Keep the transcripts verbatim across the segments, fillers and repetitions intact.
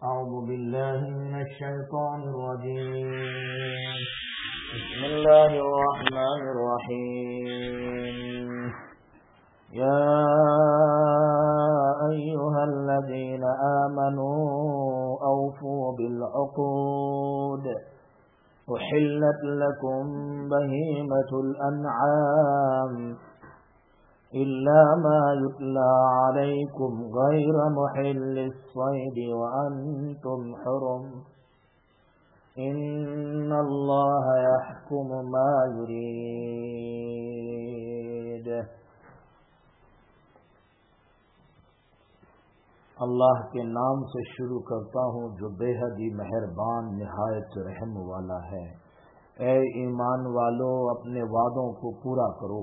أعوذ بالله من الشيطان الرجيم بسم الله الرحمن الرحيم يا أيها الذين آمنوا أوفوا بالعقود أحلت لكم بهيمة الأنعام إلا ما يتلى عليكم غير محل الصيد وأنتم حرم إن الله يحكم ما يريد. اللہ کے نام سے شروع کرتا ہوں جو بے حد ہی مہربان نہایت رحم والا ہے. اے ایمان والو اپنے وعدوں کو پورا کرو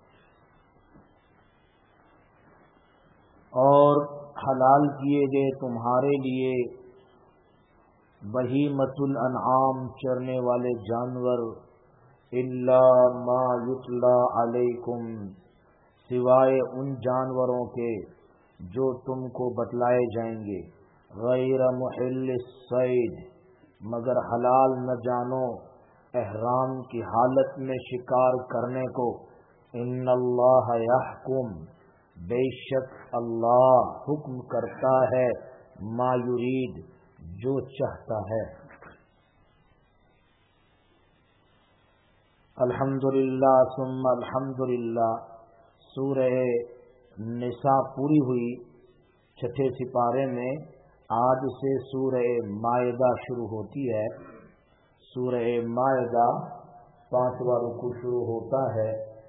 اور حلال کیے گئے تمہارے لیے بہیمۃ الانعام چرنے والے جانور الا ما یتلی علیکم سوائے ان جانوروں کے جو تم کو بتلائے جائیں گے غیر محل الصید مگر حلال نہ جانو احرام کی حالت میں شکار کرنے کو. ان اللہ یحکم بے شک اللہ حکم کرتا ہے ما یرید جو چاہتا ہے. الحمدللہ ثم الحمدللہ. سورہ نساء پوری ہوئی چھٹے سپارے میں. آج سے سورہ مائدہ شروع ہوتی ہے. سورہ مائدہ پانچواں رکوع شروع ہوتا ہے.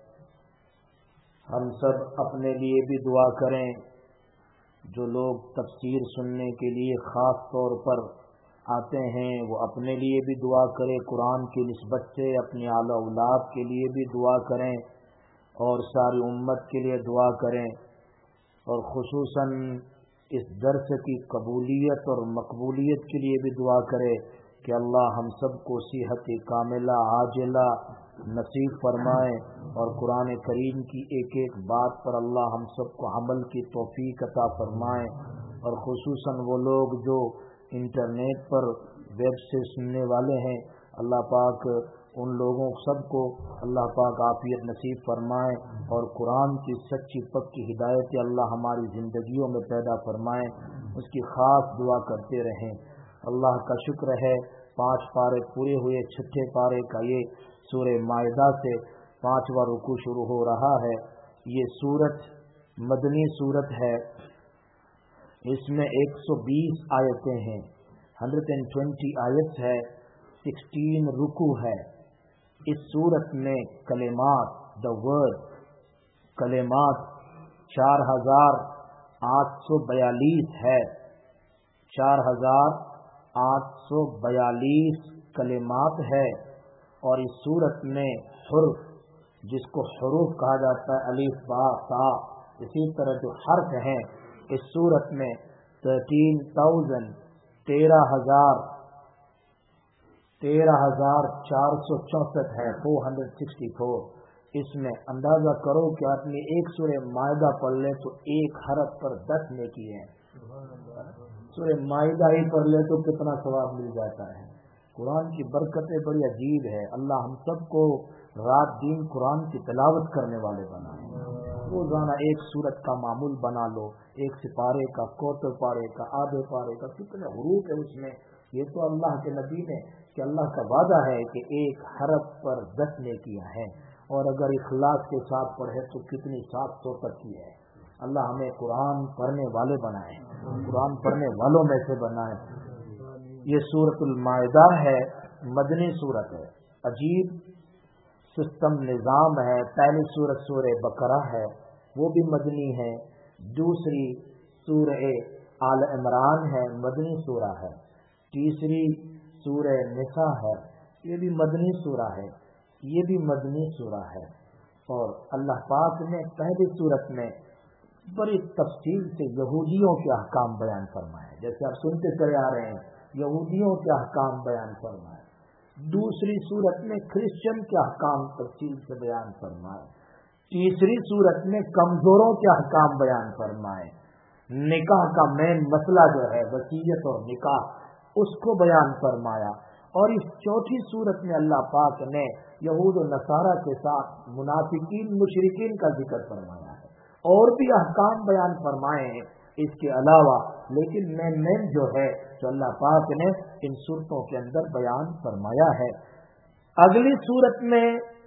ہم سب اپنے لیے بھی دعا کریں. جو لوگ تفسیر سننے کے لیے خاص طور پر آتے ہیں وہ اپنے لیے بھی دعا کریں. قرآن کی نسبت سے اپنی اعلی اولاد کے لیے بھی دعا کریں اور ساری امت کے لیے دعا کریں اور خصوصاً اس درس کی قبولیت اور مقبولیت کے لیے بھی دعا کریں کہ اللہ ہم سب کو صحت کاملہ عاجلہ نصیب فرمائے اور قرآن کریم کی ایک ایک بات پر اللہ ہم سب کو عمل کی توفیق عطا فرمائے. اور خصوصاً وہ لوگ جو انٹرنیٹ پر ویب سے سننے والے ہیں اللہ پاک ان لوگوں سب کو اللہ پاک عافیت نصیب فرمائے اور قرآن کی سچی پکی ہدایت اللہ ہماری زندگیوں میں پیدا فرمائے. اس کی خاص دعا کرتے رہیں. اللہ کا شکر ہے پانچ پارے پورے ہوئے. چھٹے پارے کا یہ سورہ مائدہ سے پانچواں رکوع شروع ہو رہا ہے. یہ سورت مدنی سورت ہے. اس میں ایک سو بیس آیتیں ہیں. ہنڈریڈ اینڈ ٹوینٹی آیت ہے. سکسٹین رکوع ہے. اس سورت میں کلمات دا ورڈ کلمات چار ہزار آٹھ سو بیالیس ہے. چار ہزار آٹھ سو بیالیس کلمات ہے. اور اس صورت میں حرف جس کو حروف کہا جاتا ہے الف با تا اسی طرح جو حرف ہیں اس صورت میں تھرٹین تھاؤزینڈ تیرہ ہزار تیرہ ہزار چار سو چونسٹھ ہے. Four hundred sixty four. اس میں اندازہ کرو کہ آدمی ایک سورہ مائدہ پڑھ لے تو ایک حرف پر دس نیکی ہے. سورہ مائدہ ہی پڑھ لے تو کتنا ثواب مل جاتا ہے. قرآن کی برکتیں بڑی عجیب ہے. اللہ ہم سب کو رات دن قرآن کی تلاوت کرنے والے بنائے. روزانہ ایک سورت کا معمول بنا لو. ایک سپارے کا کوتر پارے کا آدھے پارے کا کتنے حروف ہے اس میں. یہ تو اللہ کے نبی نے کہ اللہ کا وعدہ ہے کہ ایک حرف پر دس نیکیاں ہیں اور اگر اخلاص کے ساتھ پڑھے تو کتنی سات سو تک کی ہے. اللہ ہمیں قرآن پڑھنے والے بنائے. قرآن پڑھنے والوں میں سے بنائے. یہ سورۃ المائدہ ہے. مدنی سورت ہے. عجیب سسٹم نظام ہے. پہلی سورت سورہ بقرہ ہے وہ بھی مدنی ہے. دوسری سورہ آل عمران ہے مدنی سورہ ہے. تیسری سورہ نساء ہے یہ بھی مدنی سورہ ہے. یہ بھی مدنی سورہ ہے. اور اللہ پاک نے پہلی سورت میں بڑی تفصیل سے یہودیوں کے احکام بیان فرمائے. جیسے آپ سنتے چلے آ رہے ہیں یہودیوں کے احکام بیان فرمائے. دوسری صورت میں کرسچن کے احکام تفصیل سے بیان فرمائے. تیسری صورت میں کمزوروں کے احکام بیان فرمائے. نکاح کا مین مسئلہ جو ہے وصیت اور نکاح, اس کو بیان فرمایا. اور اس چوتھی صورت میں اللہ پاک نے یہود و نصارہ کے ساتھ منافقین مشرکین کا ذکر فرمایا ہے, اور بھی احکام بیان فرمائے ہیں اس کے علاوہ, لیکن مین مین جو ہے جو اللہ پاک نے ان صورتوں کے اندر بیان فرمایا ہے. اگلی صورت میں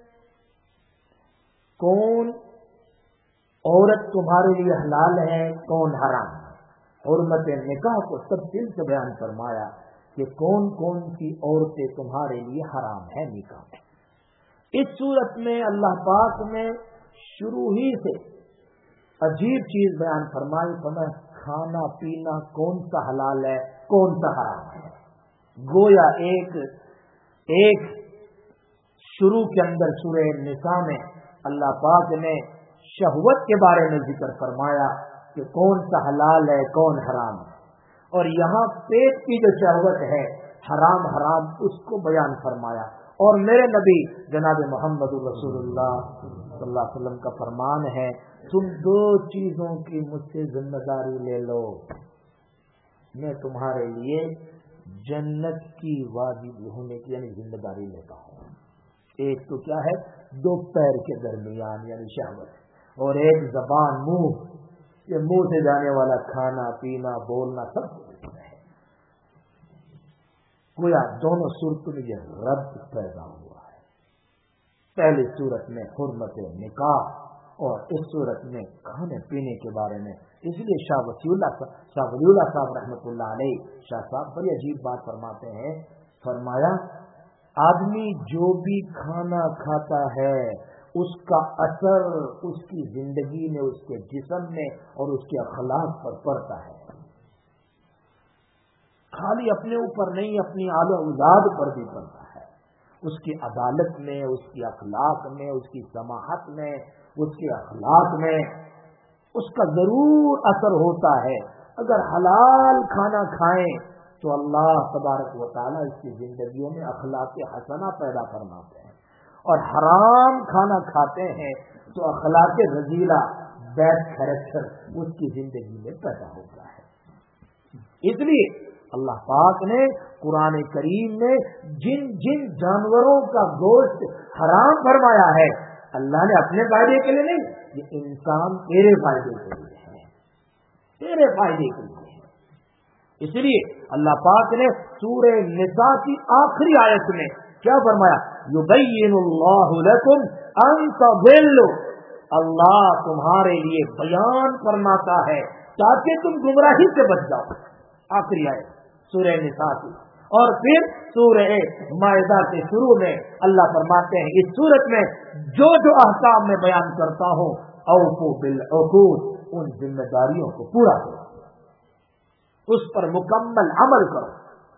کون عورت تمہارے لیے حلال ہے, کون حرام ہے, حرمت نکاح کو تفصیل سے بیان فرمایا کہ کون کون سی عورتیں تمہارے لیے حرام ہے نکاح میں. اس صورت میں اللہ پاک نے شروع ہی سے عجیب چیز بیان فرمائی, فرمایا کھانا پینا کون سا حلال ہے کون سا حرام ہے. گویا ایک ایک شروع کے اندر سورہ نساء میں اللہ پاک نے شہوت کے بارے میں ذکر فرمایا کہ کون سا حلال ہے کون حرام ہے, اور یہاں پیٹ کی جو شہوت ہے حرام حرام اس کو بیان فرمایا. اور میرے نبی جناب محمد رسول اللہ صلی اللہ علیہ وسلم کا فرمان ہے, تم دو چیزوں کی مجھ سے ذمہ داری لے لو, میں تمہارے لیے جنت کی واجب ہونے کی یعنی ذمہ داری لیتا ہوں. ایک تو کیا ہے, دو پیر کے درمیان یعنی شہوت, اور ایک زبان منہ, یہ منہ سے جانے والا کھانا پینا بولنا سب ہے. گویا دونوں صورتوں میں یہ رد پیدا ہوا ہے. پہلی صورت میں حرمت نکاح, اور اس صورت میں کھانے پینے کے بارے میں. اس لیے شاہ ولی اللہ شاہ ولی اللہ صاحب رحمۃ اللہ علیہ شاہ صاحب بڑی عجیب بات فرماتے ہیں, فرمایا آدمی جو بھی کھانا کھاتا ہے اس کا اثر اس کی زندگی میں, اس کے جسم میں اور اس کے اخلاق پر پڑتا ہے. خالی اپنے اوپر نہیں, اپنی آل و اولاد پر بھی پڑتا ہے. اس کی عدالت میں, اس کی اخلاق میں, اس کی سماحت میں, اس کے اخلاق میں اس کا ضرور اثر ہوتا ہے. اگر حلال کھانا کھائیں تو اللہ تبارک و تعالیٰ اس کی زندگیوں میں اخلاق حسنہ پیدا فرماتے ہیں, اور حرام کھانا کھاتے ہیں تو اخلاق رذیلہ بیڈ کیریکٹر اس کی زندگی میں پیدا ہوتا ہے. اس لیے اللہ پاک نے قرآن کریم میں جن جن جانوروں کا گوشت حرام فرمایا ہے, اللہ نے اپنے فائدے کے لیے نہیں, یہ انسان تیرے فائدے کے لیے ہے, تیرے فائدے کے لیے ہے. اس لیے اللہ پاک نے سورہ نساء کی آخری آیت میں کیا فرمایا, یبین اللہ لکم ان تضلوا, اللہ تمہارے لیے بیان فرماتا ہے تاکہ تم گمراہی سے بچ جاؤ. آخری آیت سورہ نساء کی. اور پھر سورہ مائدہ کے شروع میں اللہ فرماتے ہیں اس سورت میں جو جو احکام میں بیان کرتا ہوں اوفوا بالعقود, ان ذمہ داریوں کو پورا کرو, اس پر مکمل عمل کرو.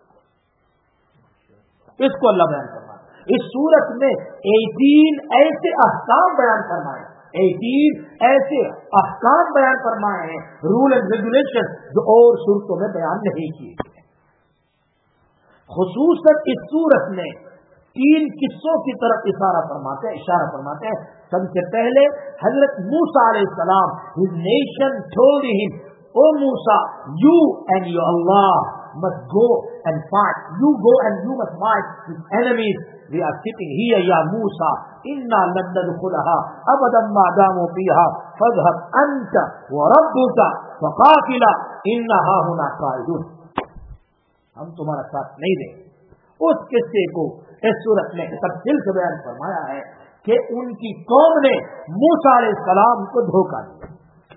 اس کو اللہ بیان فرماتا ہے. اس سورت میں ایٹین ایسے احکام بیان فرمائے, ایٹین ایسے احکام بیان فرمائے ہیں, رول اینڈ ریگولیشن جو اور صورتوں میں بیان نہیں کیے گئے. خصوصاً اس صورت میں تین قصوں کی طرف اشارہ فرماتے ہیں اشارہ فرماتے ہیں سب سے پہلے حضرت موسیٰ علیہ السلام, his nation told him, O Musa, you and your Allah must go and fight. You go and you must fight with enemies. We are sitting here, ya Musa. Inna lan nadkhulaha abadan ma damu fiha. Fadhhab anta wa rabbuka faqatila inna hahuna qa'idun. ہم تمہارا ساتھ نہیں دیں. اس قصے کو اس صورت میں تفصیل سے بیان فرمایا ہے کہ ان کی قوم نے موسیٰ علیہ السلام کو دھوکہ دیا.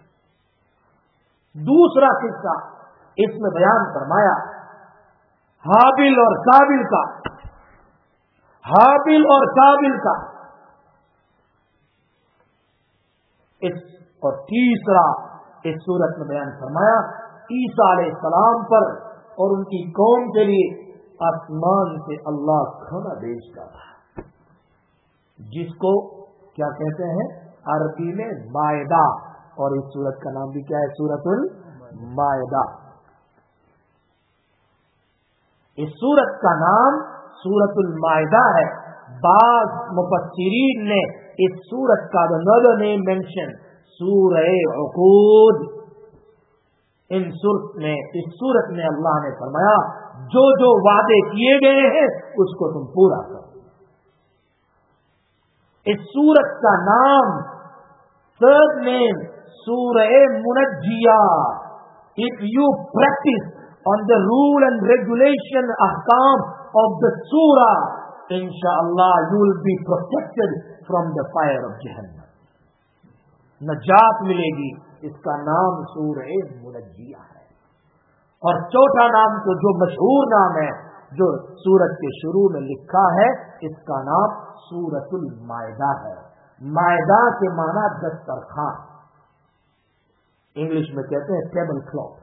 دوسرا قصہ اس میں بیان فرمایا حابل اور قابل کا, حابل اور قابل کا. اس اور تیسرا اس صورت میں بیان فرمایا عیسیٰ علیہ السلام پر اور ان کی قوم کے لیے آسمان سے اللہ کھانا بھیجتا تھا, جس کو کیا کہتے ہیں عربی میں مائدہ, اور اس سورت کا نام بھی کیا ہے, سورۃ المائدہ. اس سورت کا نام سورۃ المائدہ ہے. بعض مفسرین نے اس سورت کا another name mention سورہ عقود, ان صورت میں اس صورت میں اللہ نے فرمایا جو جو وعدے کیے گئے ہیں اس کو تم پورا کرو. اس صورت کا نام third name سورہ منجیہ. If you practice on the rule and regulation ahkam of the surah, inshallah you will be protected from the fire of Jahannam. نجات ملے گی. اس کا نام سورہ منجیہ ہے. اور چوتھا نام تو جو مشہور نام ہے جو سورت کے شروع میں لکھا ہے, اس کا نام سورۃ المائدہ ہے. مائدہ کے معنی دسترخوان, انگلش میں کہتے ہیں ٹیبل کلاتھ,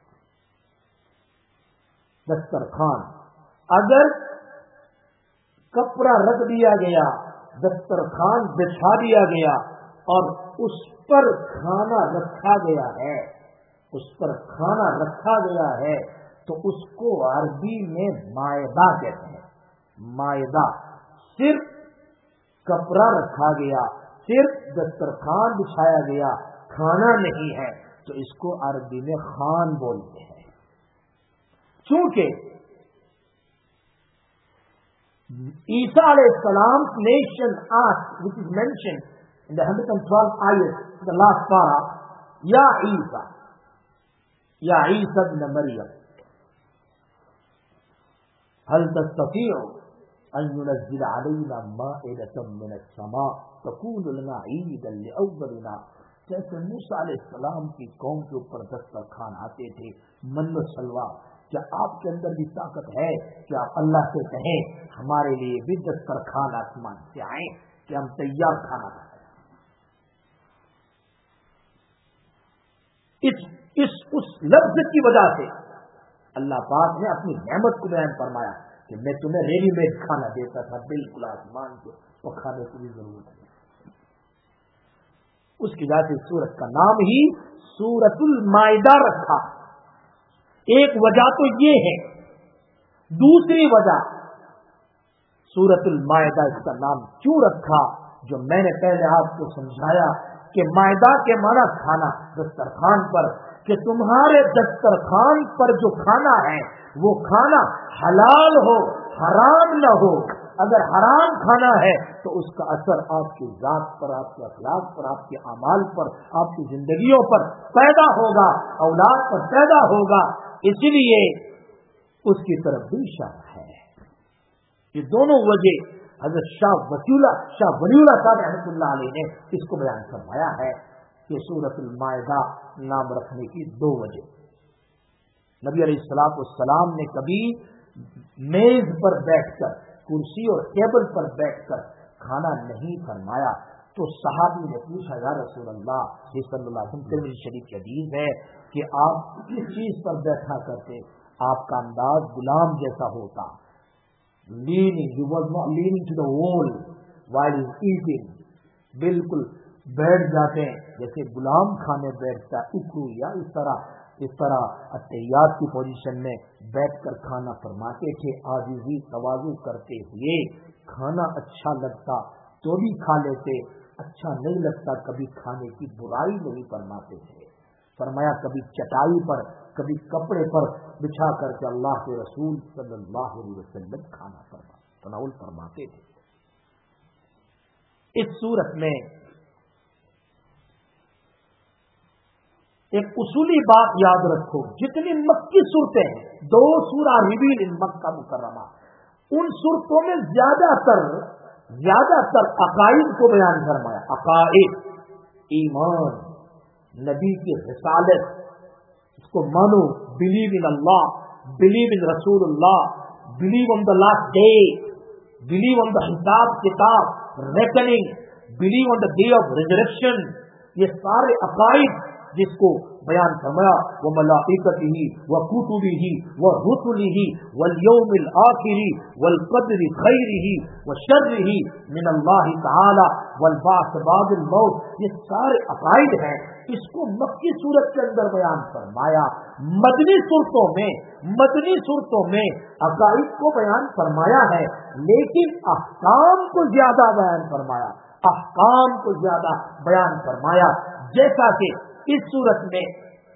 دسترخوان. اگر کپڑا رکھ دیا گیا, دسترخوان بچھا دیا گیا اور اس پر کھانا رکھا گیا ہے, اس پر کھانا رکھا گیا ہے تو اس کو عربی میں مائدہ کہتے ہیں. مائدہ صرف کپڑا رکھا گیا, صرف دسترخوان بچھایا گیا, کھانا نہیں ہے, تو اس کو عربی میں خوان بولتے ہیں. چونکہ عیسیٰ علیہ السلام nation asked, which is mentioned in the one hundred twelve ayat, the last para, Ya Isa, Ya Isa ibn Maryam, هل تستطيع أن ينزل علينا مائدة من السماء تكون لنا عيدا لأولنا. جیسے موسیٰ علیہ السلام کی قوم کے اوپر دسترخوان آتے تھے, من و سلوا, کیا آپ کے اندر بھی طاقت ہے کہ آپ اللہ سے کہیں ہمارے لیے بھی دسترخوان آسمان سے آئیں کہ ہم تیار کھانا کھائیں. اس اس اس لفظ کی وجہ سے اللہ پاک نے اپنی نعمت کو بیان فرمایا کہ میں تمہیں ریڈی میڈ کھانا دیتا تھا, بالکل آسمان سے وہ کھانے کی بھی ضرورت نہیں. اس کی وجہ سے سورت کا نام ہی سورۃ المائدہ رکھا. ایک وجہ تو یہ ہے. دوسری وجہ سورۃ المائدہ اس کا نام کیوں رکھا, جو میں نے پہلے آپ کو سمجھایا کہ مائدہ کے معنی کھانا دسترخوان پر, کہ تمہارے دسترخوان پر جو کھانا ہے وہ کھانا حلال ہو, حرام نہ ہو. اگر حرام کھانا ہے تو اس کا اثر آپ کی ذات پر, آپ کے اخلاق پر, آپ کے اعمال پر, آپ کی زندگیوں پر پیدا ہوگا, اولاد پر پیدا ہوگا. اس لیے اس کی طرف بھی اشارہ ہے. یہ دونوں وجہ حضرت شاہ ولی اللہ شاہ ولی اللہ صاحب رحمۃ اللہ علیہ نے اس کو بیان فرمایا ہے کہ سورۃ المائدہ نام رکھنے کی دو وجہ. نبی علیہ الصلوۃ والسلام نے کبھی میز پر بیٹھ کر, کرسی اور ٹیبل پر بیٹھ کر کھانا نہیں فرمایا. تو صحابی نے پوچھا, یا رسول اللہ صلی اللہ علیہ وسلم, ترمذی شریف کی حدیث ہے کہ آپ کس چیز پر بیٹھا کرتے؟ آپ کا انداز غلام جیسا ہوتا, leaning, he was not leaning to the wall while he is eating, بالکل بیٹھ جاتے ہیں جیسے غلام کھانے بیٹھتا ہے, اکو یا اس طرح اس طرح اتحیات کی پوزیشن میں بیٹھ کر کھانا فرماتے تھے. عاجزی تواضع کرتے ہوئے, کھانا اچھا لگتا تو بھی کھا لیتے, اچھا نہیں لگتا کبھی کھانے کی برائی نہیں فرماتے تھے. فرمایا کبھی چٹائی پر, کبھی کپڑے پر بچھا کر کے اللہ کے رسول صلی اللہ علیہ وسلم کھانا فرما تناول فرماتے تھے. اس صورت میں ایک اصولی بات یاد رکھو, جتنی مکی صورتیں ہیں, دو سورہ ریویل ان مکہ مکرمہ, ان صورتوں میں زیادہ تر زیادہ تر عقائد کو بیان فرمایا. عقائد, ایمان, نبی کی رسالت, اس کو مانو, believe in Allah, believe in رسول اللہ, believe on the last day, believe on the حساب کتاب, reckoning, believe on the day of resurrection. یہ سارے عقائد جس کو بیان فرمایا, وہ ملائکتہ و کتبہ و رسلہ والیوم الآخر والقدر خیرہ و شرہ من اللہ تعالی والبعث بعد الموت, یہ سارے عقائد ہیں. اس کو مکی صورت کے اندر بیان فرمایا. مدنی صورتوں میں مدنی صورتوں میں عقائد کو بیان فرمایا ہے, لیکن احکام کو زیادہ بیان فرمایا, احکام کو زیادہ بیان فرمایا. جیسا کہ اس صورت میں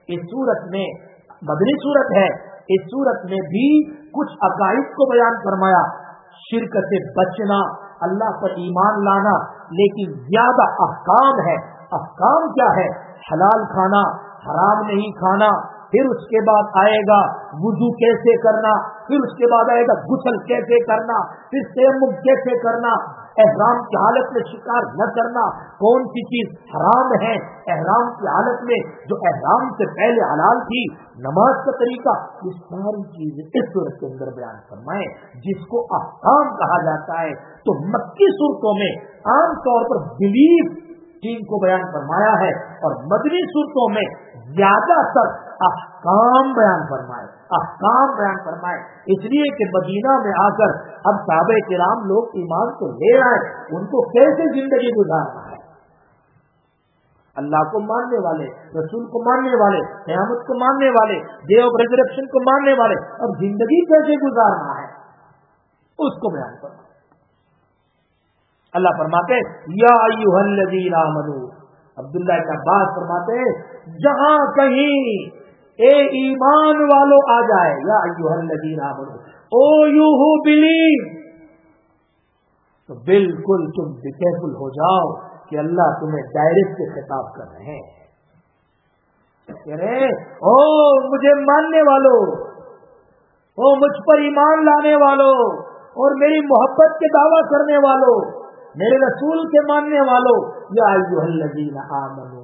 اس सूरत में मदनी सूरत है, इस सूरत में भी कुछ अकाइद को बयान फरमाया, शिरक से बचना, अल्लाह पर ईमान लाना, लेकिन ज्यादा अहकाम है। अहकाम क्या है? हलाल खाना, हराम नहीं खाना, फिर उसके बाद आएगा वुजू कैसे करना, फिर उसके बाद आएगा गुस्ल कैसे करना, फिर तयम्मुम कैसे करना, एहराम की हालत में शिकार न करना, कौन सी चीज हराम है, एहराम की हालत में जो एहराम से पहले हलाल थी, नमाज का तरीका, ये सारी चीजें इस सूरत के अंदर बयान फरमाए, जिसको अहकाम कहा जाता है। तो मक्की सूरतों में आम तौर पर बिलीफ चीज को बयान फरमाया है, और मदनी सूरतों में ज्यादातर अहकाम बयान फरमाए, अहकाम बयान फरमाए। इसलिए कि मदीना में आकर अब साहबे किराम लोग ईमान तो ले आए, उनको कैसे जिंदगी गुजारना है, अल्लाह को मानने वाले, रसूल को मानने वाले, क़यामत को मानने वाले, डे ऑफ रिजरेक्शन को मानने वाले, अब जिंदगी कैसे गुजारना है उसको बयान फरमाए। अल्लाह फरमाते या अय्युहल्लज़ीना आमनू, अब्दुल्लाह इब्न अब्बास फरमाते जहां कहीं ए ईमान वालों आ जाए, या अय्युहल्लज़ीना आमनू, ओ यू हु बिलीव, तो बिल्कुल तुम केयरफुल हो जाओ कि अल्लाह तुम्हें डायरेक्ट से खिताब कर रहे हैं। कह रहे ओ मुझे मानने वालों, ओ मुझ पर ईमान लाने वालों, और मेरी मोहब्बत के दावा करने वालों, मेरे रसूल के मानने वालों, या अय्युहल्लज़ीना आमनू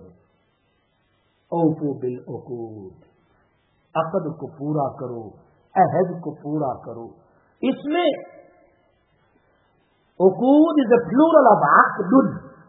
औफू बिल उकूद, अक़द को पूरा करो, अहद को पूरा करो। इसमें उकूद इज द प्लूरल ऑफ अक़दुन,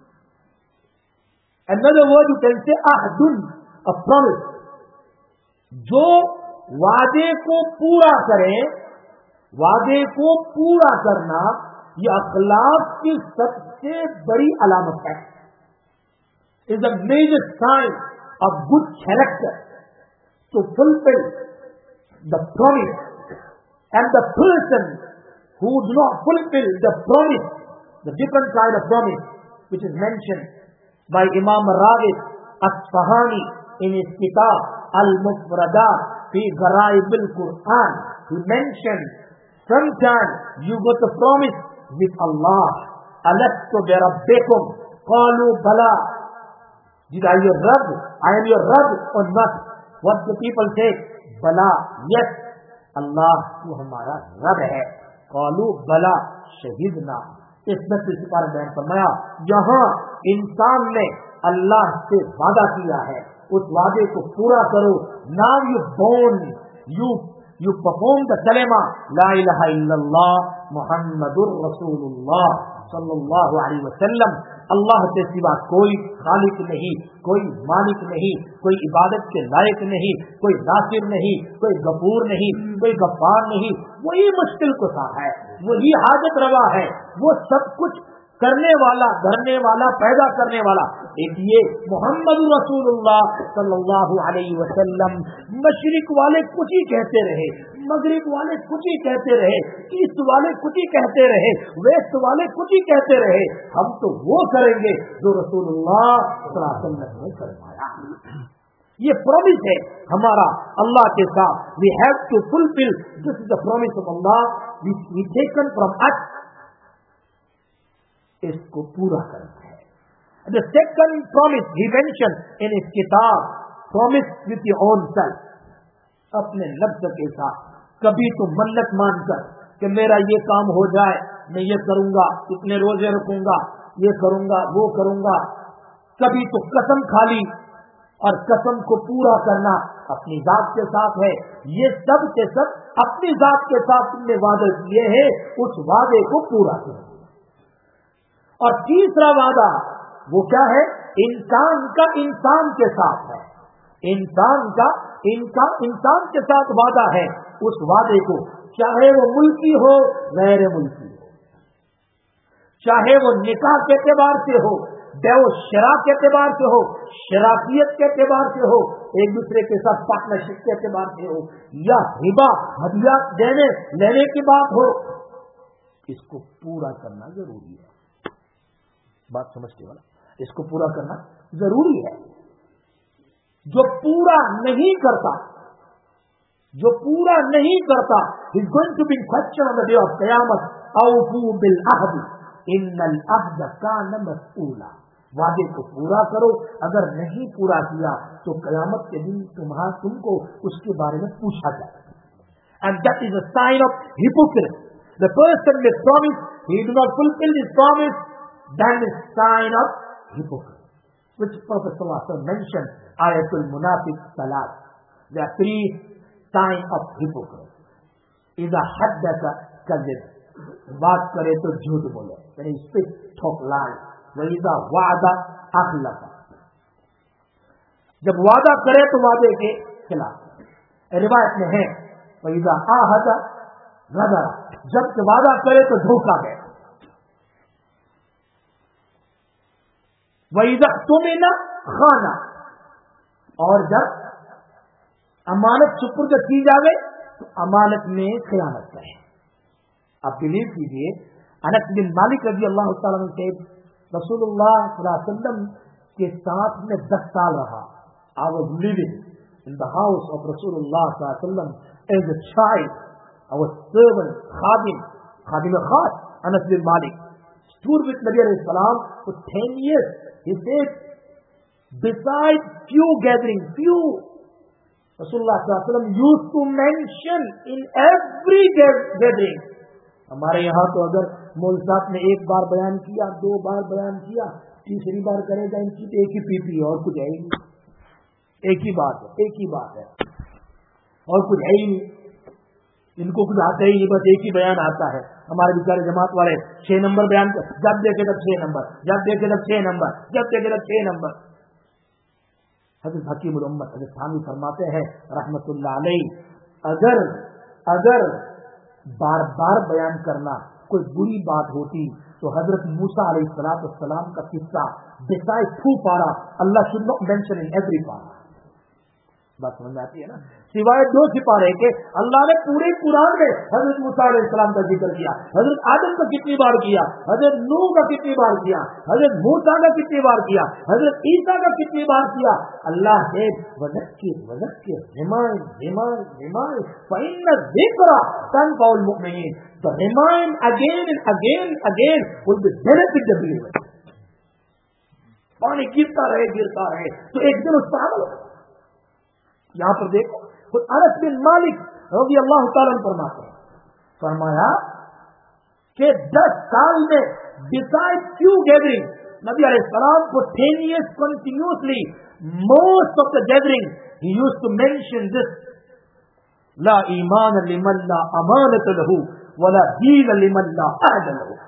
another word you can say अहदुन, अ प्रॉमिस। जो वादे को पूरा करे, वादे को पूरा करना ये अखलाक की सबसे बड़ी अलामत है, is a major sign of good character to fulfil the promise. And the person who do not fulfil the promise, the different kind of promise which is mentioned by Imam Raghib अस्फहानी in his किताब अल मुफरदात फी गराइबिल Quran, he mentioned sometimes you got a promise with Allah, alastu bi rabbikum qalu bala, did I your Rabb, I am your Rabb or not? What the people say? Bala, yes, Allah tu hamara Rabb hai, qalu bala shahidna। इस नस्ल से कारण बयान फरमाया जहां इंसान ने अल्लाह से वादा किया है उस वादे को पूरा करो। Now you born, you you perform the kalima la ilaha illallah मुहम्मदुर रसूलुल्लाह सल्लल्लाहु अलैहि वसल्लम, अल्लाह के सिवा कोई खालिक नहीं, कोई मालिक नहीं, कोई इबादत के लायक नहीं, कोई नासिर नहीं, कोई गफूर नहीं, कोई गफ्फार नहीं, वही मुश्किल कुशा है, वही हाजत रवा है, वो सब कुछ करने वाला, धरने वाला, पैदा करने वाला। एक ये मोहम्मद रसूलुल्लाह सल्लल्लाहु अलैहि वसल्लम, मशरिक वाले कुछ ही कहते रहे, मगरिब वाले कुछ ही कहते रहे, ईस्ट वाले कुछ ही कहते रहे, वेस्ट वाले कुछ ही कहते रहे, हम तो वो करेंगे जो रसूलुल्लाह सल्लल्लाहु अलैहि वसल्लम ने फरमाया। ये प्रॉमिस है हमारा अल्लाह के साथ, we have to fulfil, this is the promise of Allah which we taken from us, इसको पूरा करना है। The second promise he mention in his किताब, promise with your own self, अपने नफ्स के साथ। कभी तो मन्नत मानकर कि मेरा ये काम हो जाए, मैं ये करूंगा, इतने रोजे रखूंगा, ये करूंगा, वो करूंगा। कभी तो कसम खा ली, और कसम को पूरा करना अपनी जात के साथ है। ये सब के सब अपनी जात के साथ तुमने वादे किए हैं, उस वादे को पूरा करो। और तीसरा वादा वो क्या है? इंसान का इंसान के साथ है, इंसान का इनका इंसान के साथ वादा है। उस वादे को चाहे वो मुल्की हो गैर मुल्की हो, चाहे वो निकाह के एतबार से हो, चाहे वो शरा के एतबार से हो, शराफियत के एतबार से हो, एक दूसरे के साथ पार्टनरशिप के एतबार से हो, या हिबा हदिया देने लेने की बात हो, इसको पूरा करना जरूरी है। बात समझते वाला, इसको पूरा करना जरूरी है। جو پورا نہیں کرتا جو پورا نہیں کرتا is going to be in question on the day of قیامت. اوفو بالعہد ان العہد کان مسئولا. وعدے کو پورا کرو، اگر نہیں پورا کیا تو قیامت کے دن تمہارا تم کو اس کے بارے میں پوچھا جائے. And that is a sign of hypocrisy. The person with promise, he do not fulfill his promise, that is sign of hypocrisy. Which Prophet sallallahu alaihi wasallam mentioned, ayatul munafiq salat. There are three signs of hypocrisy. إذا حدث كذب. بات کرے تو جھوٹ بولے، یعنی speak talk lie. وَإِذَا وَعَدَ أَخْلَفَ. جب وعدہ کرے تو وعدے کے خلاف. روایت میں ہے وَإِذَا عَاهَدَ غَدَرَ. جب کہ وعدہ کرے تو دھوکہ دے. وَإِذَا اؤْتُمِنَ خَانَ. اور جب امانت سپرد کی جاوے تو امانت میں خیانت کرے. آپ بلیو کیجیے، انس بن مالک رضی اللہ تعالیٰ عنہ سے رسول اللہ صلی اللہ علیہ وسلم کے ساتھ میں دس سال رہا. I was living in the house of Rasulullah صلی اللہ علیہ وسلم as a child. I was servant, khadim, khadim khas. Anas bin Malik stood with Nabi alayhi salam for ten years. He said, besides few gatherings, few, Rasulullah صلی اللہ علیہ وسلم used to mention in every gathering. ہمارے یہاں تو اگر مول صاحب نے ایک بار بیان کیا، دو بار بیان کیا، تیسری بار کرے گا ان کی ایک ہی پی پی اور کچھ ہے ہی نہیں. ایک ہی بات ہے، ایک ہی بات ہے اور کچھ ہے ہی نہیں. ان کو کچھ آتا ہی نہیں، بس ایک ہی بیان آتا ہے. ہمارے بیچارے جماعت والے چھ نمبر بیان کر، جب دیکھے تب چھ نمبر، جب دیکھے تب چھ نمبر، جب دیکھے تب چھ نمبر. حضرت حکیم الامت حضرت تھانوی فرماتے ہیں رحمت اللہ علیہ، اگر اگر بار بار بیان کرنا کوئی بری بات ہوتی تو حضرت موسیٰ علیہ الصلوۃ والسلام کا قصہ besides two پارا اللہ should not mention in every پارا. بات سمجھ آتی ہے نا؟ سوائے دو سپارے کے اللہ نے پورے قرآن میں حضرت موسیٰ علیہ السلام کا ذکر کیا. حضرت آدم کا کتنی بار کیا، حضرت نوح کا کتنی بار کیا، حضرت موسیٰ کا کتنی بار کیا، حضرت عیسیٰ کا کتنی بار کیا. اللہ ہے وذکر وذکر ریمائنڈ ریمائنڈ ریمائنڈ فإن الذکر تنفع المؤمنین. The remind again and again and again will be benefit the believer. پانی گرتا رہے گرتا رہے تو ایک دن اس پر عمل ہوگا. یہاں پر دیکھو خود انس بن مالک رضی اللہ تعالیٰ عنہ فرماتے ہیں، فرمایا کہ دس سال میں besides few gatherings, نبی علیہ السلام for ten years continuously, most of the gatherings he used to mention this: لا ایمان لمن لا امانت له ولا دین لمن لا عہد له.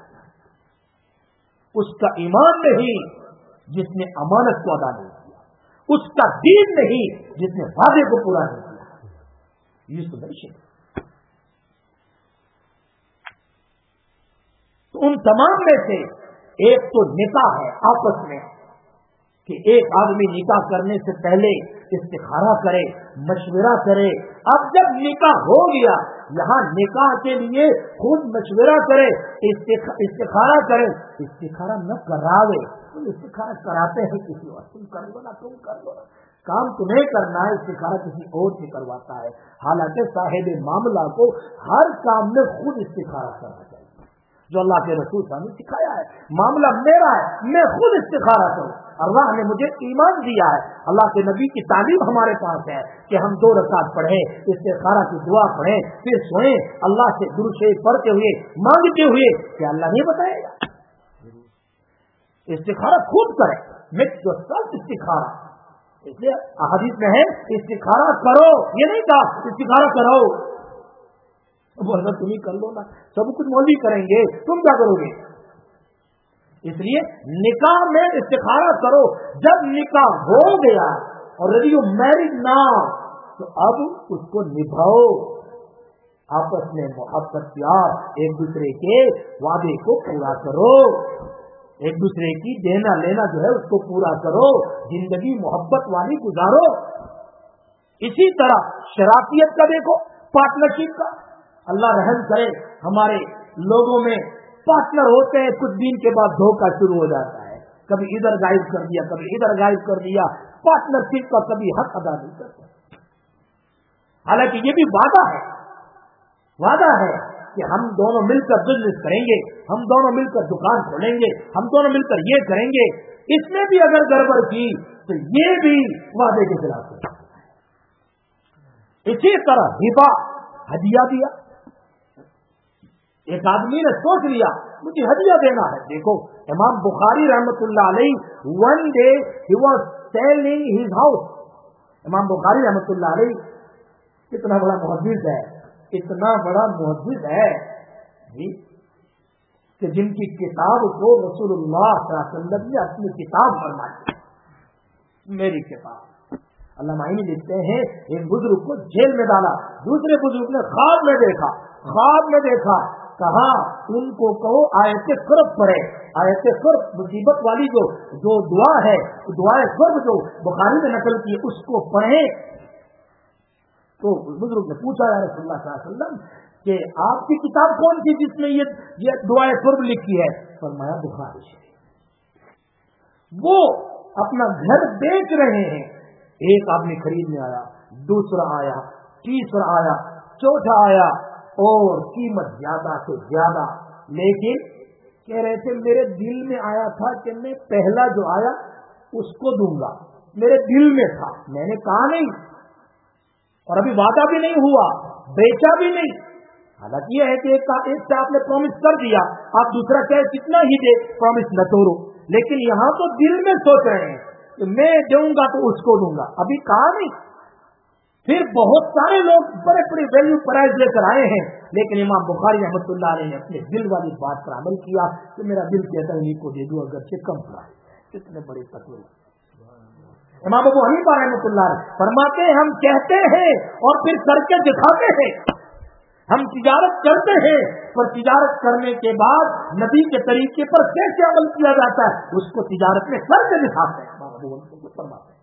اس کا ایمان نہیں جس نے امانت کو ادا نہیں کیا، اس کا دین نہیں جس نے وعدے کو پورا نہیں کیا. یہ تو نہیں. تو ان تمام میں سے ایک تو نکاح ہے آپس میں، کہ ایک آدمی نکاح کرنے سے پہلے استخارہ کرے، مشورہ کرے. اب جب نکاح ہو گیا، یہاں نکاح کے لیے خود مشورہ کرے، استخارہ کرے. استخارہ نہ کراوے، تم استخارہ کراتے ہیں کسی اور، تم کر لو نا، تم کر لو نا. کام تمہیں کرنا ہے، استخارہ کسی اور سے کرواتا ہے. حالانکہ صاحب معاملہ کو ہر کام میں خود استخارہ کرنا چاہیے، جو اللہ کے رسول صاحب نے سکھایا ہے. معاملہ میرا ہے، میں خود استخارہ کروں. اللہ نے مجھے ایمان دیا ہے، اللہ کے نبی کی تعلیم ہمارے پاس ہے کہ ہم دو رکعت پڑھیں، استخارہ کی دعا پڑھیں، پھر سوئیں اللہ سے درود شریف پڑھتے ہوئے، مانگتے ہوئے کہ اللہ نہیں بتائے گا. استخارہ خود کریں، میک یور سیلف استخارہ. اس لیے حدیث میں ہے استخارہ کرو، یہ نہیں کہا استخارہ کرو. بولنا تم ہی کر لو نا، سب کچھ مولوی کریں گے، تم کیا کرو گے؟ اس لیے نکاح میں استخارہ کرو. جب نکاح ہو گیا اور ریڈی یو میرڈ ناؤ، تو اب اس کو نبھاؤ، آپس میں محبت پیار، ایک دوسرے کے وعدے کو پورا کرو، ایک دوسرے کی دینا لینا جو ہے اس کو پورا کرو، زندگی محبت والی گزارو. اسی طرح شرافیت کا دیکھو، پارٹنرشپ کا. اللہ رحم کرے، ہمارے لوگوں میں پارٹنر ہوتے ہیں، کچھ دن کے بعد دھوکہ شروع ہو جاتا ہے. کبھی ادھر غائب کر دیا، کبھی ادھر غائب کر دیا. पार्टनरशिप का कभी हक अदा नहीं कर सकते। हालांकि ये भी वादा है, वादा है कि हम दोनों मिलकर बिजनेस करेंगे, हम दोनों मिलकर दुकान खोलेंगे, हम दोनों मिलकर ये करेंगे। इसमें भी अगर गड़बड़ की तो ये भी वादे के खिलाफ है। इसी तरह हिबा, हदिया दिया। एक आदमी ने सोच लिया मुझे हदिया देना है। देखो इमाम बुखारी रहमतुल्लाह अलैह one day he was selling his house. इमाम बुखारी रहमतुल्लाह अलैह कितना बड़ा मुहद्दिस है, इतना बड़ा मुहद्दिस है जी कि जिनकी किताब को रसूलुल्लाह सल्लल्लाहु अलैहि वसल्लम ने अपनी किताब फरमाई, मेरी किताब। अल्लाह मायनी लिखते हैं एक बुजुर्ग को जेल में डाला, दूसरे बुजुर्ग ने ख्वाब में देखा, ख्वाब में देखा कहा उनको कहो आयत कुर्ब पढ़े। आयत कुर्ब मुसीबत वाली जो जो दुआ है, दुआए कुर्ब जो बुखारी में नकल की उसको पढ़े। तो बुजुर्ग ने पूछा या रसूलुल्लाह सल्लल्लाहु अलैहि वसल्लम कि आपकी किताब कौन सी जिसमें ये ये दुआए कुर्ब लिखी है? फरमाया बुखारी शरीफ। वो अपना घर बेच रहे हैं, एक आदमी खरीदने आया, दूसरा आया, तीसरा आया, चौथा आया और कीमत ज्यादा से ज्यादा, लेकिन कह रहे थे मेरे दिल में आया था कि मैं पहला जो आया उसको दूंगा, मेरे दिल में था, मैंने कहा नहीं और अभी वादा भी नहीं हुआ, बेचा भी नहीं। हालांकि यह है कि एक एक से आपने प्रॉमिस कर दिया, आप दूसरा चाहे कितना ही दे प्रॉमिस न तोड़ो, लेकिन यहां तो दिल में सोच रहे हैं कि मैं दूंगा तो उसको दूंगा, अभी कहा नहीं। फिर बहुत सारे लोग बड़े बड़े वैल्यू प्राइज लेकर आए हैं, लेकिन इमाम बुखारी रहमतुल्लाह अलैह ने अपने दिल वाली बात पर अमल किया कि मेरा दिल कहता है इन्हीं को दे दूं अगर से कम प्राइज। कितने बड़े तकवे। इमाम अबू हनीफा रहमतुल्लाह अलैह फरमाते हम कहते हैं और फिर करके दिखाते हैं, हम तिजारत करते हैं पर तिजारत करने के बाद नबी के तरीके पर कैसे अमल किया जाता है उसको तिजारत में करके दिखाते हैं। फरमाते हैं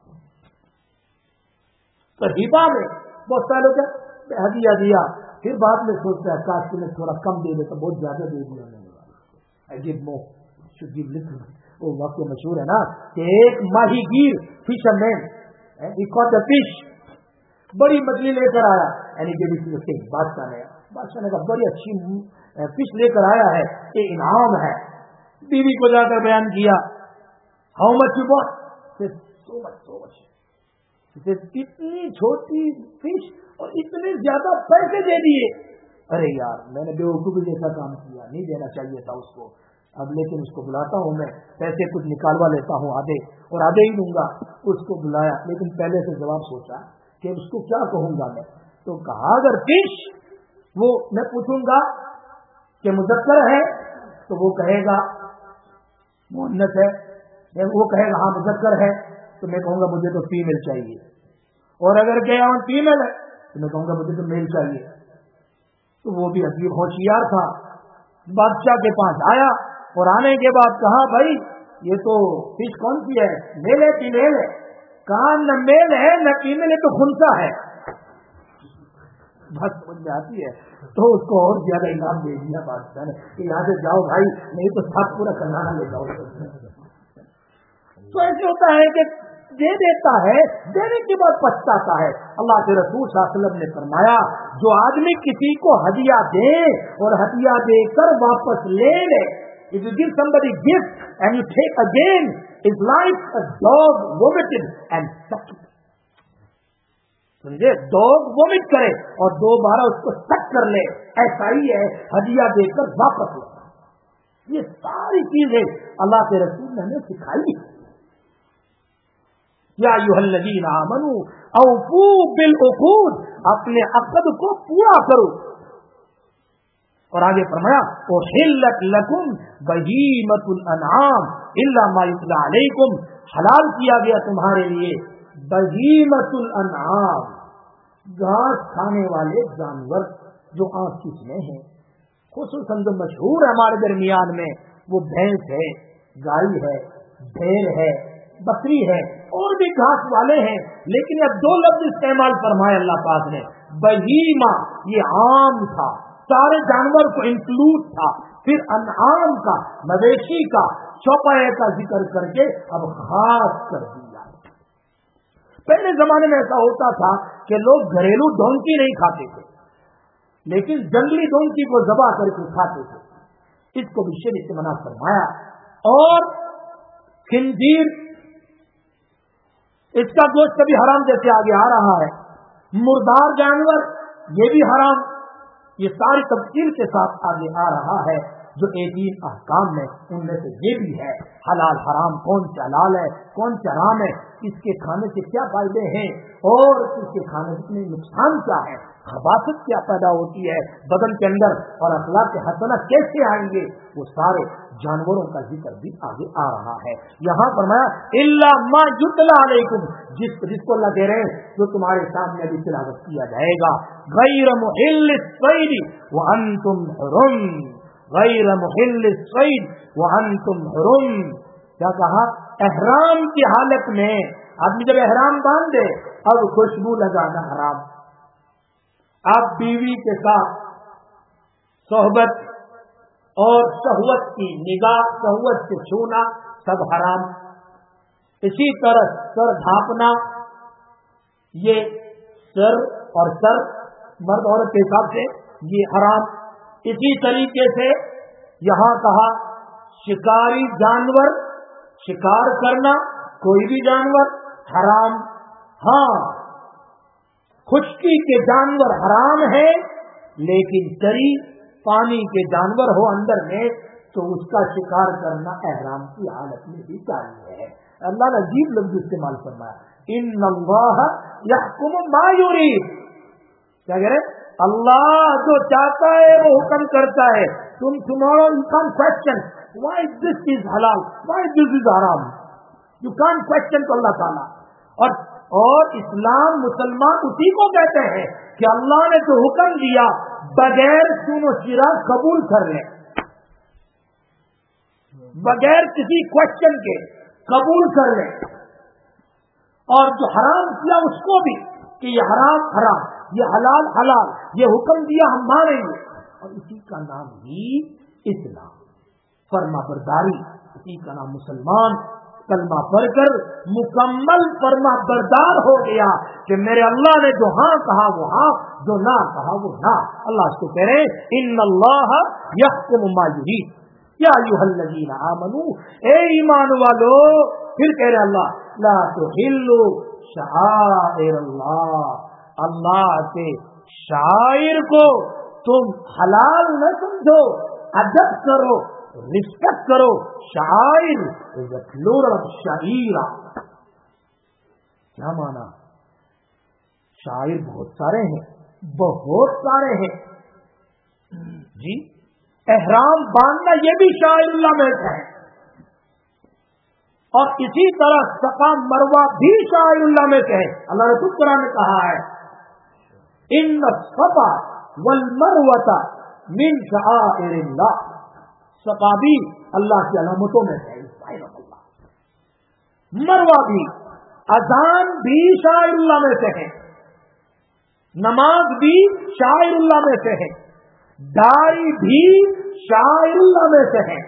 तो हिबा में बहुत सारे लोग हदिया दिया, फिर बाद में सोचता है काश तुम्हें थोड़ा कम दे दे तो बहुत ज्यादा दे दिया मैंने। वो वाक्य मशहूर है ना कि एक माहीगीर fisherman he caught a fish, बड़ी मछली लेकर आया, यानी कि बादशाह ने बादशाह ने कहा बड़ी अच्छी फिश लेकर आया है, ये इनाम है। बीवी को जाकर बयान किया, how much you bought? So much so much. इतनी छोटी फिश और इतने ज्यादा पैसे दे दिए। अरे यार मैंने बेवकूफी जैसा काम किया, नहीं देना चाहिए था उसको, अब लेकिन उसको बुलाता हूँ मैं, पैसे कुछ निकालवा लेता हूँ आधे और आधे ही दूंगा। उसको बुलाया, लेकिन पहले से जवाब सोचा कि उसको क्या कहूंगा मैं, तो कहा अगर फिश वो मैं पूछूंगा कि मुज़क्कर है तो वो कहेगा मुअन्नस है, वो कहेगा हाँ मुज़क्कर है तो मैं कहूंगा मुझे तो फीमेल चाहिए, और अगर कहा फीमेल है तो मैं कहूंगा मुझे तो मेल चाहिए। तो वो भी अजीब होशियार था, बादशाह के पास आया और आने के बाद कहा भाई ये तो फिश कौन सी है, मेल है फीमेल है? कहा न मेल है न फीमेल है तो खुनसा है। बात समझ में आती है, तो उसको और ज्यादा इनाम दे दिया बादशाह ने कि यहाँ से जाओ भाई, नहीं तो साथ पूरा करना ले जाओ। तो ऐसे होता है कि दे देता है, देने के बाद पछताता है। अल्लाह के रसूल सल्लल्लाहु अलैहि वसल्लम ने फरमाया जो आदमी किसी को हदिया दे और हदिया देकर वापस ले ले, if you give somebody gift and you take again, is like a dog vomited and sucked. समझे, डॉग वोमिट करे और दोबारा उसको सक कर ले, ऐसा ही है हदिया देकर वापस ले। ये सारी चीजें अल्लाह के रसूल ने हमें सिखाई। या अय्युहल्लज़ीना आमनू औफू बिल उक़ूद, अपने अक़द को पूरा करो। और आगे फरमाया उहिल्लत लकुम बहीमतुल अनआम इल्ला मा युतला अलैकुम, हलाल किया गया तुम्हारे लिए बहीमतुल अनआम, घास खाने वाले जानवर जो आंखिस में हैं। खुसूसन जो मशहूर है हमारे दरमियान में वो भैंस है, गाय है, भेड़ है, बकरी है और भी घास वाले हैं, लेकिन अब दो लफ्ज इस्तेमाल फरमाए अल्लाह पाक ने। बहीमा ये आम था, सारे जानवर को इंक्लूड था, फिर अनआम का, मवेशी का, चौपाए का जिक्र करके अब खास कर दिया। پہلے زمانے میں ایسا ہوتا تھا کہ لوگ گھریلو ڈونکی نہیں کھاتے تھے، لیکن جنگلی ڈونکی کو ذبح کر کے کھاتے تھے، اس کو بھی شریعت سے منع فرمایا۔ اور خنزیر، اس کا گوشت بھی حرام جیسے آگے آ رہا ہے، مردار جانور یہ بھی حرام، یہ ساری تفصیل کے ساتھ آگے آ رہا ہے جو ایٹین احکام میں ان میں سے یہ بھی ہے۔ حلال حرام، کون سے حلال ہے کون سے حرام ہے، اس کے کھانے سے کیا فائدے ہیں اور اس کے کھانے سے نقصان کیا ہے، خباثت کیا پیدا ہوتی ہے بدن کے اندر، اور اخلاق حسنہ کیسے آئیں گے، وہ سارے جانوروں کا ذکر بھی آگے آ رہا ہے۔ یہاں فرمایا الا ما یتلی علیکم، جس جس کو اللہ کہہ رہے ہیں جو تمہارے سامنے ابھی تلاوت کیا جائے گا، غیر محل الصید وانتم حرم، غیر محل الصید وانتم حرم۔ کیا کہا؟ احرام کی حالت میں آدمی جب احرام باندھے اب خوشبو لگانا حرام، اب بیوی کے ساتھ صحبت اور شہوت کی نگاہ، شہوت سے چھونا سب حرام۔ اسی طرح سر ڈھانپنا، یہ سر اور سر مرد عورت کے حساب سے یہ حرام۔ اسی طریقے سے یہاں کہا شکاری جانور، شکار کرنا کوئی بھی جانور حرام۔ ہاں خشکی کے جانور حرام ہے، لیکن چری پانی کے جانور ہو اندر میں تو اس کا شکار کرنا احرام کی حالت میں بھی جائز ہے۔ اللہ نے عجیب لفظ استعمال فرمایا، ان اللہ یحکم ما یرید۔ کیا کہہ رہے؟ اللہ جو چاہتا ہے وہ حکم کرتا ہے۔ تم tomorrow you can't question why this is halal, why this is haram. You can't question to اللہ تعالیٰ۔ اور اور اسلام مسلمان اسی کو کہتے ہیں کہ اللہ نے جو حکم دیا بغیر سن و شرا قبول کر لیں، بغیر کسی کوشچن کے قبول کر لیں، اور جو حرام کیا اس کو بھی کہ یہ حرام حرام، یہ حلال حلال، یہ حکم دیا ہم مانیں گے، اور اسی کا نام ہی اسلام، فرما برداری، اسی کا نام مسلمان۔ کلمہ پڑھ کر مکمل فرما بردار ہو گیا کہ میرے اللہ نے جو ہاں کہا وہ ہاں، جو نہ کہا وہ نہ۔ اللہ اس کو کہہ رہے ان اللہ یحکم ما یرید یا ایھا الذین آمنو، اے ایمان والو، پھر کہہ رہے اللہ لا تحلوا شعائر اللہ، اللہ کے شاعر کو تم حلال نہ سمجھو، ادب کرو، رسپیکٹ کرو۔ شاعر از اے پلورل آف شعیرہ۔ کیا مانا؟ شاعر بہت سارے ہیں، بہت سارے ہیں جی۔ احرام باندھنا یہ بھی شاعر اللہ میں ہے، اور اسی طرح صفا مروہ بھی شاعر اللہ میں ہے۔ اللہ نے خود قرآن میں کہا ہے ان الصفا والمروہ من شعائر اللہ، صفا بھی اللہ کی علامتوں میں ہے، مروہ بھی، اذان بھی شاعر اللہ میں سے ہے، نماز بھی شاعر اللہ میں سے ہے، داڑھی بھی شاعر اللہ میں سے ہے۔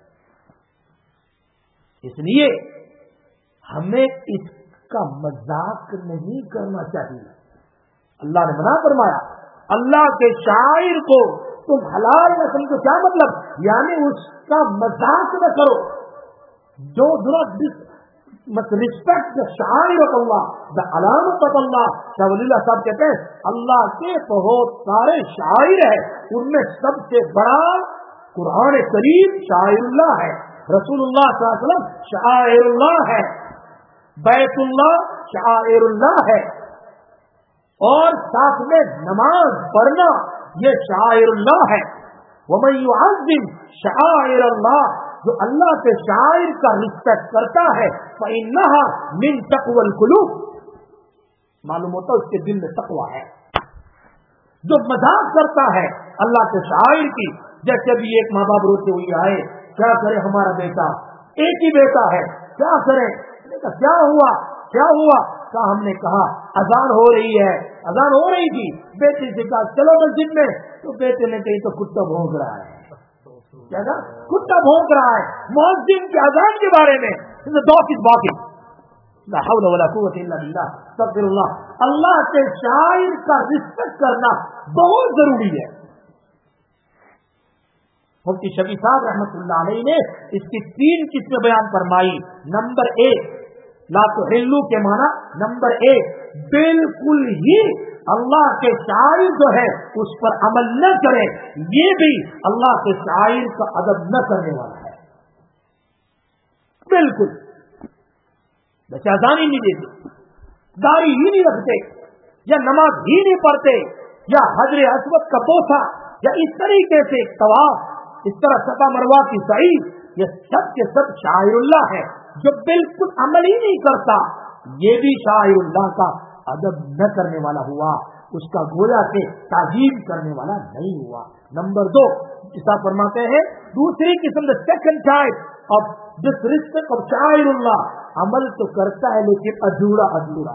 اس لیے ہمیں اس کا مذاق نہیں کرنا چاہیے۔ اللہ نے منع فرمایا اللہ کے شاعر کو تم حلال نہ سمجھو۔ کیا مطلب؟ یعنی اس کا مذاق نہ کرو۔ جو مت رسپیکٹ دا شاعر آف اللہ، دا علامت آف اللہ۔ شاہ ولی اللہ صاحب کہتے ہیں اللہ کے بہت سارے شاعر ہیں، ان میں سب سے بڑا قرآن کریم شاعر اللہ ہے، رسول اللہ صلی اللہ علیہ وسلم شاعر اللہ ہے، بیت اللہ شاعر اللہ ہے، اور ساتھ میں نماز پڑھنا یہ شاعر اللہ ہے۔ وَمَن يُعَظِّمْ شَعَائِرَ اللَّهِ، جو اللہ کے شاعر کا رسپیکٹ کرتا ہے فَإِنَّهَا مِن تَقْوَى الْقُلُوبِ، معلوم ہوتا ہے اس کے دل میں تقوی ہے۔ جو مذاق کرتا ہے اللہ کے شاعر کی، جیسے بھی ایک ماں باپ روتے ہوئے آئے، کیا کرے ہمارا بیٹا، ایک ہی بیٹا ہے، کیا کرے؟ کیا ہوا کیا ہوا کہا ہم نے کہا اذان ہو رہی ہے، اذان ہو رہی تھی، بیٹے سے کہا چلو مسجد میں، تو بیٹے نے کہیں تو کتا بھونک رہا ہے، کیا کہا؟ کتا بھونک رہا ہے۔ مؤذن کی اذان کے بارے میں ڈاگ از بارکنگ، لا حول ولا قوت الا باللہ استغفر اللہ. اللہ کے شاعر کا رسپیکٹ کرنا بہت ضروری ہے. مفتی شفیع صاحب رحمۃ اللہ علیہ نے اس کی تین قسمیں بیان فرمائی. نمبر ایک لا تحلوا کے معنی نمبر ایک بالکل ہی اللہ کے شاعر جو ہے اس پر عمل نہ کرے, یہ بھی اللہ کے شاعر کا ادب نہ کرنے والا ہے. بالکل جیسے اذان ہی نہیں دیتے, داڑھی ہی نہیں رکھتے, یا نماز ہی نہیں پڑھتے, یا حجر اسود کا بوسہ, یا اس طریقے سے طواف, اس طرح صفا مروہ کی سعی, یہ سب کے سب شاعر اللہ ہے. جو بالکل عمل ہی نہیں کرتا یہ بھی شاعر اللہ کا ادب نہ کرنے والا ہوا, اس کا گویا کہ تعظیم کرنے والا نہیں ہوا. نمبر دو جیسا فرماتے ہیں دوسری قسم the second type of disrespect of شاعر اللہ, عمل تو کرتا ہے لیکن ادھورا ادھورا,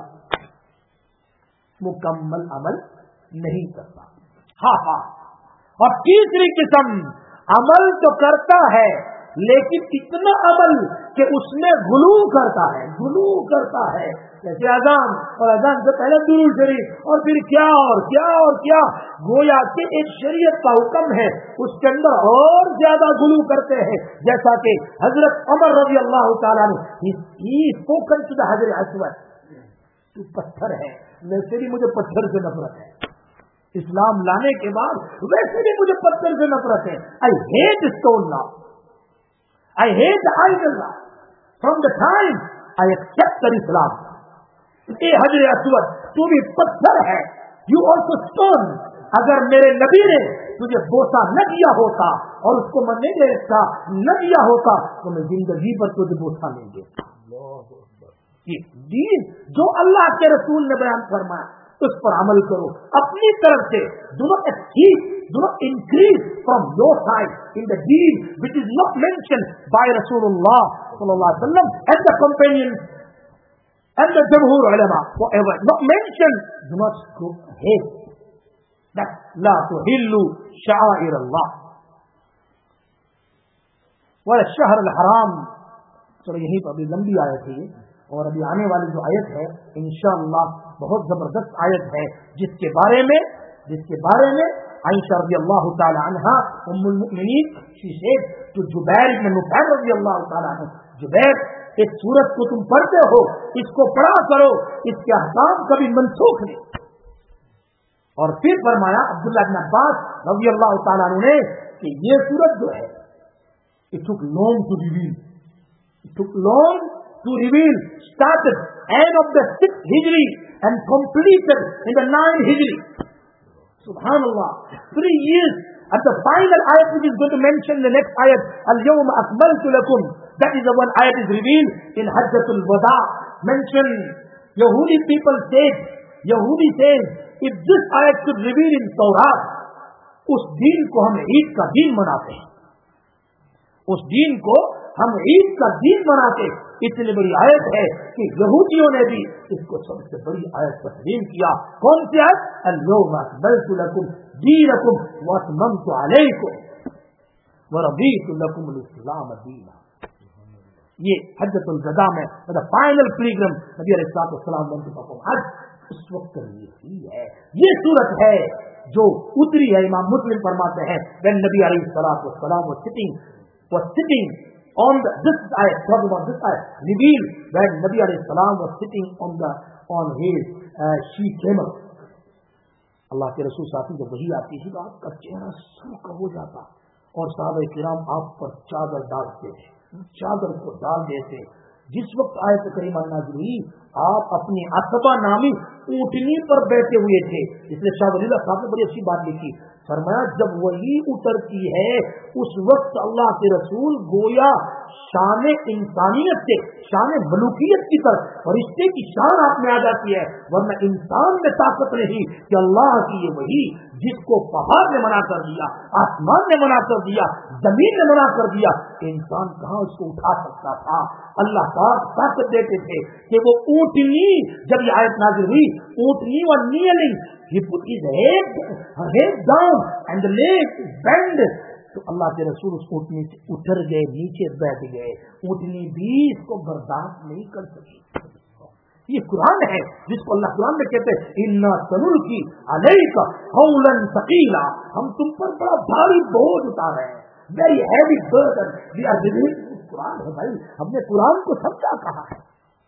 مکمل عمل نہیں کرتا. ہاں ہاں اور تیسری قسم عمل تو کرتا ہے لیکن اتنا عمل کہ اس میں غلو کرتا ہے, غلو کرتا ہے. جیسے اذان, اور اذان سے پہلے درود شریف, اور پھر کیا اور کیا اور کیا, گویا کہ ایک شریعت کا حکم ہے اس کے اندر اور زیادہ غلو کرتے ہیں. جیسا کہ حضرت عمر رضی اللہ تعالیٰ نے اسپوکن ٹو دی حجر اسود, تو پتھر ہے, ویسے بھی مجھے پتھر سے نفرت ہے, اسلام لانے کے بعد ویسے بھی مجھے پتھر سے نفرت ہے. I hate stone now, I hate the idol now. From the time I accepted Islam, اے حجر اسود تو بھی پتھر ہے, you also stone. اگر میرے نبی نے تجھے بوسا نہ دیا ہوتا اور اس کو میں نہیں دیکھتا نہ دیا ہوتا تو میں زندگی پر تجھے بوسا نہیں دیتا. یہ دین جو اللہ کے رسول نے بیان فرمایا اس پر عمل کرو. اپنی طرف سے do not exceed, do not increase from your side in the deen which is not mentioned by Rasulullah sallallahu alaihi wasallam and the companions and the Jamhur ulama, whatever not mentioned, do not go ahead. That la tuhillu sha'air Allah wa ash-shahr al-haram. چلو یہی تو ابھی لمبی آیت ہے اور ابھی آنے والی جو آیت ہے انشاءاللہ بہت زبردست آیت ہے جس کے بارے میں جس کے بارے میں عائشہ رضی اللہ تعالی عنہا ام المؤمنین she said to جبیر بن نفیر رضی اللہ تعالی عنہ, جبیر ایک سورت کو تم پڑھتے ہو اس کو پڑھا کرو, اس کے احکام کبھی منسوخ نہیں. اور پھر فرمایا عبداللہ بن عباس رضی اللہ تعالیٰ عنہ نے کہ یہ سورت جو ہے it took long to reveal, it took long to reveal, started end of the sixth hijri and completed in the ninth hijri. Subhanallah, three years at the final ayat which is going to mention the next ayat, al-yawma akmaltu lakum, that is the one ayat is revealed in Hajjatul Wada. Mention Yahudi people said, Yahudi says if this ayat should reveal in Tawrat, اس دین کو ہم عید کا دین مناتے ہیں, اس دین کو ہم عید کا دین مناتے. اتنی بڑی آیت ہے کہ یہودیوں نے بھی اس کو سب سے بڑی آیت تسلیم کیا. کون سی آیت؟ اليوم اکملت لکم دینکم واتممت علیکم ورضیت لکم الاسلام دینا. یہ حجۃ الوداع میں فائنل پلیگرم نبی علیہ الصلوۃ والسلام بن چکا حج اس وقت یہ ہے. یہ صورت ہے جو اتری ہے. امام مسلم فرماتے ہیں when نبی علیہ الصلوۃ والسلام was sitting was sitting on the this ayat, talking about this ayat revealed when Nabi alayhi salam was sitting on the on his uh, she camel. اللہ کے رسول صلی اللہ علیہ وسلم جب وحی آتی تھی تو آپ کا چہرہ سرخ ہو جاتا اور صحابہ کرام آپ پر چادر ڈالتے تھے, چادر کو ڈال دیتے. جس وقت آیت کریمہ نازل ہوئی آپ اپنی عصبہ نامی اونٹنی پر بیٹھے ہوئے تھے. اس لیے شاہ ولی اللہ صاحب نے بڑی اچھی بات لکھی, فرمایا جب وہی اترتی ہے اس وقت اللہ کے رسول گویا شان انسانیت سے شان ملوکیت کی طرف فرشتے کی شان آپ میں آ جاتی ہے. ورنہ انسان میں طاقت نہیں کہ اللہ کی یہ وہی جس کو پہاڑ نے منع کر دیا, آسمان نے منع کر دیا, زمین نے منع کر دیا, انسان کہاں اس کو اٹھا سکتا تھا. اللہ پاک طاقت دیتے تھے کہ وہ اونٹنی جب یہ آیت نازل ہوئی اونٹنی اور نیلنگ he put his head, her head down and the leg bend. تو اللہ کے رسول اس اونٹنی سے اتر گئے, نیچے بیٹھ گئے. اونٹنی بھی اس کو برداشت نہیں کر سکی. یہ قرآن ہے جس کو اللہ قرآن میں کہتے ہیں اِنَّا سَنُلْقِي عَلَيْكَ قَوْلًا ثَقِيلًا، ہم تم پر بڑا بھاری بوجھ اتار رہے ہیں، very heavy burden we are dealing. قرآن ہے بھائی، ہم نے قرآن کو سمجھا کہا ہے۔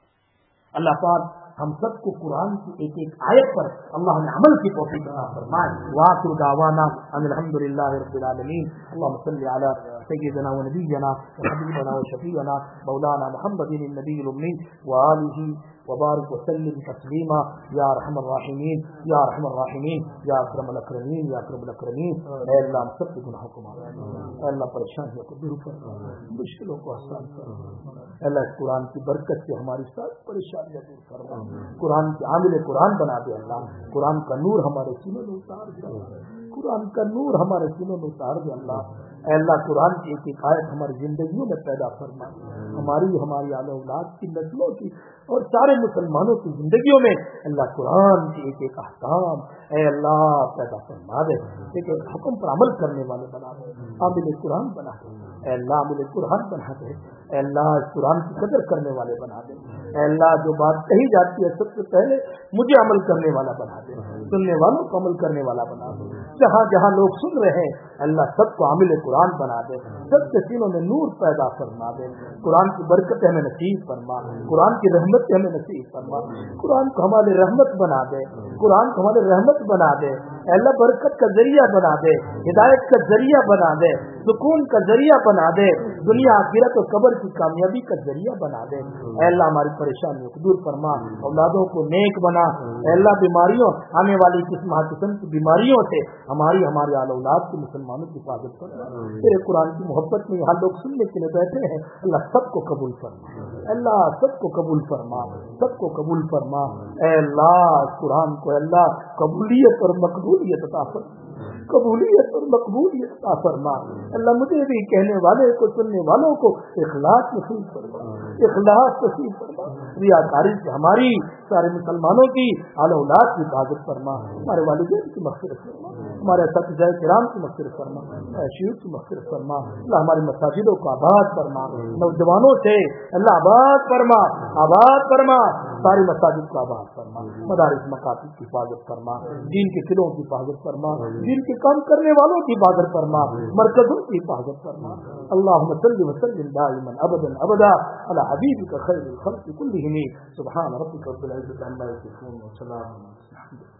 اللہ پاک ہم سب کو قرآن کی ایک ایک آیت پر اللہ نے عمل کی توفیق عطا فرمائے۔ وآخر دعوانا ان الحمد للہ رب العالمین۔ اللهم صل علی سیدنا و نبینا و حبیبنا و شفیعنا مولانا محمد النبی الأمی وآلہ وبارک وسلم تسلیما یا ارحم الراحمین یا ارحم الراحمین یا اکرم الاکرمین یا اکرم الاکرمین۔ اے اللہ ہم سب کے گناہوں کو معاف فرما، اے اللہ پریشانیوں کو دور فرما، مشکلوں کو آسان فرما، اے اللہ اس قرآن کی برکت سے ہماری ساری پریشانیاں دور فرما، قرآن کے عامل قرآن بنا دے اللہ، قرآن کا نور ہمارے سینوں میں اتار دے، قرآن کا نور ہمارے سینوں میں اتار دے اللہ۔ اے اللہ قرآن کی ایک ایک آیت ہماری زندگیوں میں پیدا فرما، ہماری ہماری آل اولاد کی نسلوں کی اور سارے مسلمانوں کی زندگیوں میں اللہ قرآن کی ایک ایک احکام اے اللہ پیدا فرما دے، ایک ایک حکم پر عمل کرنے والے بنا دے، عامل قرآن بنا دے، اے اللہ عامل قرآن بنا دے، اے اللہ اس قرآن کی قدر کرنے والے بنا دے، اے اللہ جو بات کہی جاتی ہے سب سے پہلے مجھے عمل کرنے والا بنا دے، سننے والوں کو عمل کرنے والا بنا دے، جہاں جہاں لوگ سن رہے ہیں اللہ سب کو عامل قرآن بنا دے، سب کے سینوں میں نور پیدا فرما دے، قرآن کی برکت ہمیں نصیب فرما، قرآن کی رحمت ہمیں نصیب فرما، قرآن کو ہمارے رحمت بنا دے، قرآن کو ہمارے رحمت بنا دے، اے اللہ برکت کا ذریعہ بنا دے، ہدایت کا ذریعہ بنا دے، سکون کا ذریعہ بنا دے، دنیا آخرت اور قبر کی کامیابی کا ذریعہ بنا دے، اے اللہ ہماری پریشانیوں کو دور فرما، اولادوں کو نیک بنا، اے اللہ بیماریوں آنے والی قسم قسم کی بیماریوں سے ہماری ہماری آل اولاد کی مسلمانوں کی حفاظت فرما، تیرے قرآن کی محبت میں یہاں لوگ سننے کے لیے بیٹھے ہیں اللہ سب کو قبول فرما، اللہ سب کو قبول فرما، سب کو قبول فرما، اے اللہ قرآن کو اللہ قبولیت اور مقبولیت عطا فرما، قبولیت اور مقبولیت عطا فرما، اللہ مجھے بھی کہنے والے کو سننے والوں کو اخلاص نصیب فرما، اخلاص نصیب فرما، ریاکاری سے ہماری سارے مسلمانوں کی آل اولاد کی حفاظت فرما، ہمارے والدین کی مغفرت فرما، ہمارے اساتذہ کرام کی مغفرت فرما، شیوخ کی مغفرت فرما، اللہ ہماری مساجدوں کو آباد فرما، نوجوانوں سے اللہ آباد فرما، آباد فرما، ساری مساجد کو آباد فرما، مدارس مکاتب کی حفاظت فرما، دین کے قلعوں کی حفاظت فرما، دین کے کام کرنے والوں کی حفاظت فرما، مرکزوں کی حفاظت فرما، اللهم صل وسلم دائما ابدا ابدا على حبيبك خير الخلق كلهم، سبحان ربك رب العزة عما يصفون وسلام على المرسلين۔